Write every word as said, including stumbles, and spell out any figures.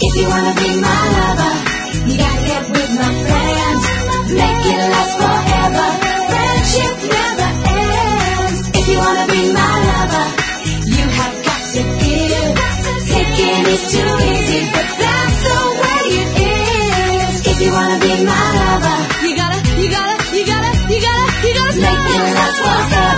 If you wanna be my lover, you gotta get with my friends. Make it last forever. Friendship never ends. If you wanna be my lover, you have got to give. Taking is too easy, but that's the way it is. If you wanna be my lover, you gotta, you gotta, you gotta, you gotta, you gotta make it last forever.